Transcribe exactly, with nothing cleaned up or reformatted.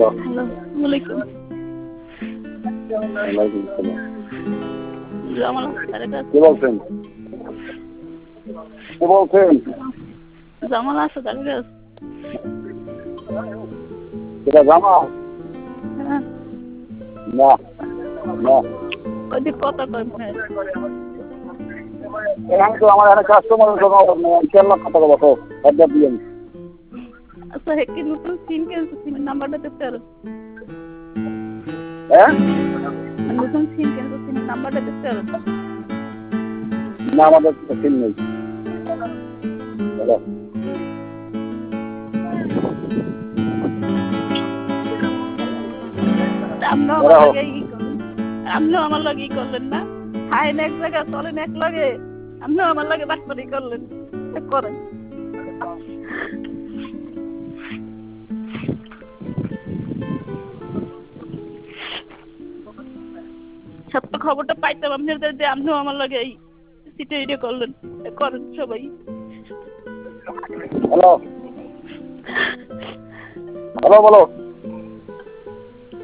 Hello, ওয়ালাইকুম। ওয়ালাইকুম আসসালাম। জামাল স্যারের কাছে। কে বলছেন? কে বলছেন? জামাল আছে স্যারের কাছে। এটা জামাল? হ্যাঁ। না না ওই যে কথা কয় মনে হয়। এখানে তো আমার একটা কাস্টমারের জন্য কেমন কথা বলো একবার দিয়েন। আচ্ছা হে কি নতুন সিম কিনছে, সিমের নাম্বারটা দিতে পারো? হ্যাঁ নতুন সিম কিনছে, সিমের নাম্বারটা দিতে পারো? না আমাদের তো সিম নেই। বলো আপনিও আমার বলো। লাগে ই করলেন, আপনিও আমার লাগে ই করলেন না? খাইন এক জায়গায় চলেন এক লাগে, আপনিও আমার লাগে বাটপারি করলেন, করেন। সত্য খবরটা পাইতাম আপনাদের যে আপনিও আমার লাগে এই সিটে ইটে করলেন, করেন সবাই। হ্যালো হ্যালো বলো।